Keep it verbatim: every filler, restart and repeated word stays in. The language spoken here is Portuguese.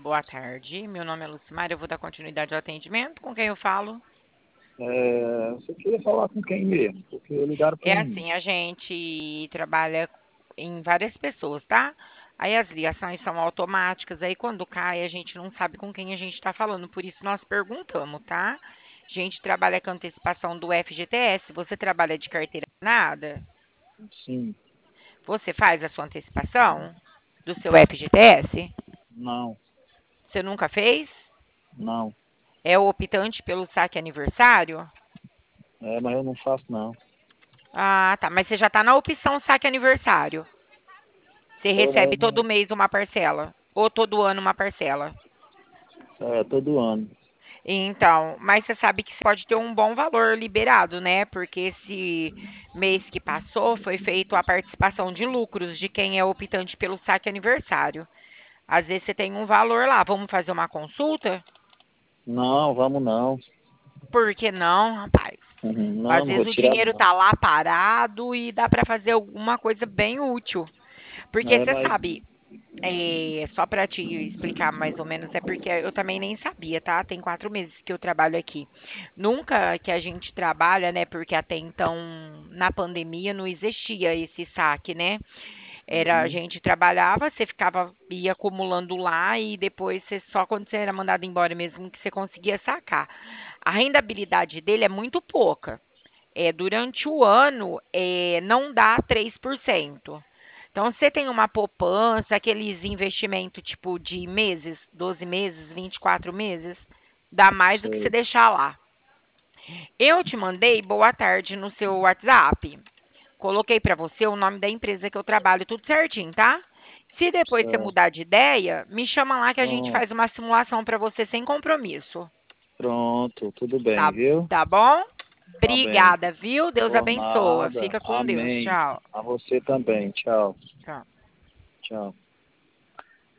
boa tarde. Meu nome é Lucimar, eu vou dar continuidade ao atendimento. Com quem eu falo? É, você queria falar com quem mesmo? Porque ligaram para É mim. assim, a gente trabalha em várias pessoas, tá? Aí as ligações são automáticas, aí quando cai a gente não sabe com quem a gente está falando, por isso nós perguntamos, tá? A gente trabalha com antecipação do F G T S. Você trabalha de carteira assinada? Sim, Você faz a sua antecipação do seu F G T S? não, Você nunca fez? não. É o optante pelo saque aniversário? É, mas eu não faço não. Ah, tá. Mas você já está na opção saque aniversário. Você Tô, mas eu recebe todo não. mês uma parcela. Ou todo ano uma parcela. É, todo ano. Então, mas você sabe que você pode ter um bom valor liberado, né? Porque esse mês que passou foi feito a participação de lucros de quem é optante pelo saque aniversário. Às vezes você tem um valor lá. Vamos fazer uma consulta? Não, vamos não. Por que não, rapaz? Uhum, Às não, não vezes vou o tirar dinheiro não. tá lá parado e dá para fazer alguma coisa bem útil. Porque É, você mas. sabe, é, só para te explicar mais ou menos, é porque eu também nem sabia, tá? Tem quatro meses que eu trabalho aqui. Nunca que a gente trabalha, né? Porque até então, na pandemia, não existia esse saque, né? Era, a Uhum, gente trabalhava, você ficava, ia acumulando lá e depois você, só quando você era mandado embora mesmo que você conseguia sacar. A rendabilidade dele é muito pouca. É, durante o ano, é, não dá três por cento. Então, você tem uma poupança, aqueles investimentos tipo de meses, doze meses, vinte e quatro meses, dá mais do que você sei. deixar lá. Eu te mandei boa tarde no seu WhatsApp. Coloquei para você o nome da empresa que eu trabalho, tudo certinho, tá? Se depois você Certo. mudar de ideia, me chama lá que a gente Pronto, faz uma simulação para você sem compromisso. pronto, tudo bem, Tá, viu? tá bom? Tá bem. Obrigada, viu? Deus Por abençoa. nada. Fica com Deus. Amém. Tchau. A você também. Tchau. Tchau. Tchau.